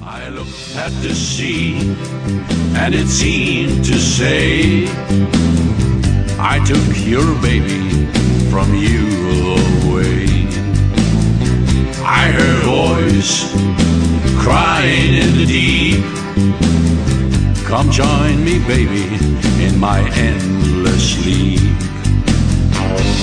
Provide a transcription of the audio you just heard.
I looked at the sea, and it seemed to say, I took your baby from you away. I heard a voice crying in the deep, come join me, baby, in my endless sleep.